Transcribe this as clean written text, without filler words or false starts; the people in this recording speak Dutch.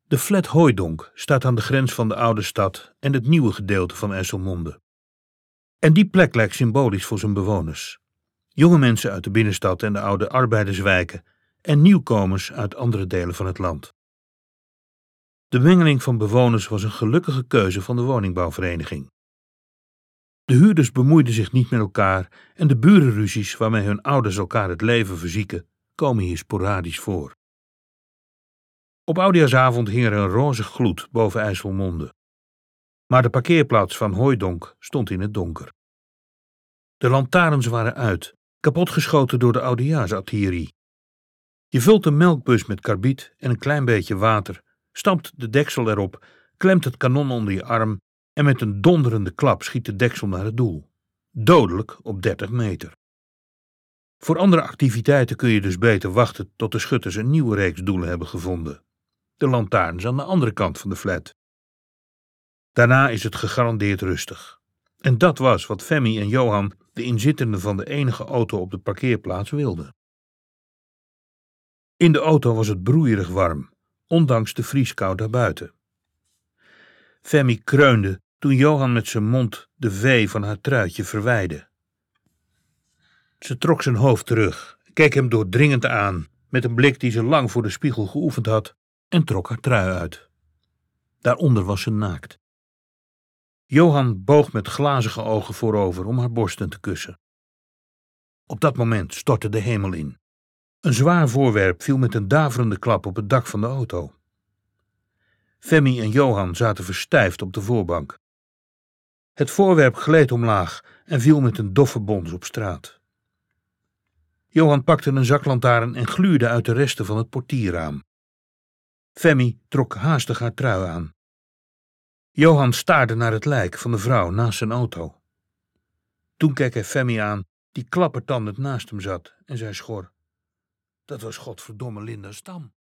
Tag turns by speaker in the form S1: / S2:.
S1: De flat Hooijdonk staat aan de grens van de oude stad en het nieuwe gedeelte van IJsselmonde. En die plek lijkt symbolisch voor zijn bewoners. Jonge mensen uit de binnenstad en de oude arbeiderswijken en nieuwkomers uit andere delen van het land. De mengeling van bewoners was een gelukkige keuze van de woningbouwvereniging. De huurders bemoeiden zich niet met elkaar en de burenruzies waarmee hun ouders elkaar het leven verzieken, komen hier sporadisch voor. Op oudejaarsavond hing er een roze gloed boven IJsselmonde. Maar de parkeerplaats van Hooijdonk stond in het donker. De lantaarns waren uit, kapotgeschoten door de oudejaarsartillerie. Je vult een melkbus met karbiet en een klein beetje water, stampt de deksel erop, klemt het kanon onder je arm en met een donderende klap schiet de deksel naar het doel. Dodelijk op 30 meter. Voor andere activiteiten kun je dus beter wachten tot de schutters een nieuwe reeks doelen hebben gevonden. De lantaarns aan de andere kant van de flat. Daarna is het gegarandeerd rustig. En dat was wat Femi en Johan, de inzittenden van de enige auto op de parkeerplaats, wilden. In de auto was het broeierig warm, ondanks de vrieskou daarbuiten. Femi kreunde toen Johan met zijn mond de V van haar truitje verwijdde. Ze trok zijn hoofd terug, keek hem doordringend aan, met een blik die ze lang voor de spiegel geoefend had, en trok haar trui uit. Daaronder was ze naakt. Johan boog met glazige ogen voorover om haar borsten te kussen. Op dat moment stortte de hemel in. Een zwaar voorwerp viel met een daverende klap op het dak van de auto. Femi en Johan zaten verstijfd op de voorbank. Het voorwerp gleed omlaag en viel met een doffe bons op straat. Johan pakte een zaklantaarn en gluurde uit de resten van het portierraam. Femi trok haastig haar trui aan. Johan staarde naar het lijk van de vrouw naast zijn auto. Toen keek hij Femi aan, die klappertandend naast hem zat, en zei schor: "Dat was godverdomme Linda Stam."